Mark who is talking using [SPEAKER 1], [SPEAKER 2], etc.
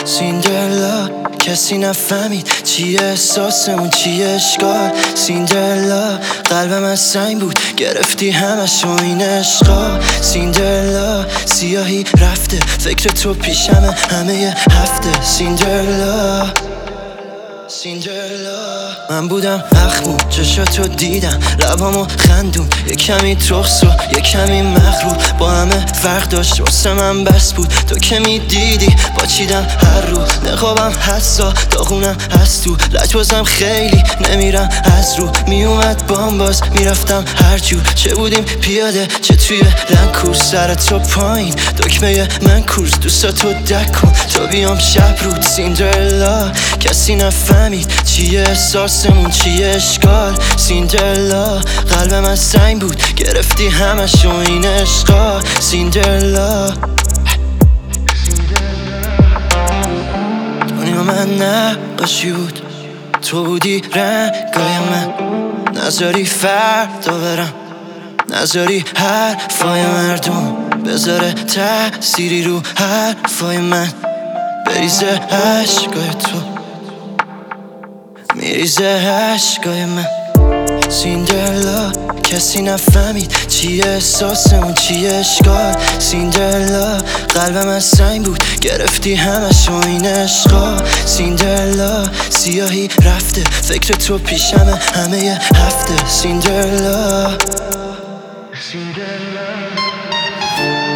[SPEAKER 1] سیندرلا کسی نفهمید چیه احساسمون چیه اشکال. سیندرلا قلبم از سنگ بود گرفتی همش و این عشقا. سیندرلا سیاهی رفته فکر تو پیشمه همه ی هفته. سیندرلا من بودم اخمون چشاتو دیدم لبامو خندون یه کمی ترس و یه کمی مغرور با همه فرق داشت واسه من بس بود. تو که میدیدی با چیدم هر رو نقابم حسا داغونم از تو لجبازم خیلی نمیرم از رو میومد بام باز میرفتم هر جور چه بودیم پیاده چه توی لنکور سر تو پایین دکمه من کورس دوستاتو دکن تا بیام شب رود. سیندرلا کسی نفهمید چیه احساسمون چیه اشکال. سیندرلا قلبم از سنگ بود گرفتی همش و این عشقا. سیندرلا دنیا من نقاشی بود تو بودی رنگای من نذاری فردا برم نذاری حرفای مردم بذاره تأثیری رو حرفای من بریزه عشقای تو میریزه عشقای من. سیندرلا کسی نفهمید چیه احساسمون چیه اشکال. سیندرلا قلبم از سنگ بود گرفتی همش و این عشقا. سیندرلا سیاهی رفته فکر تو پیشمه همه ی هفته. سیندرلا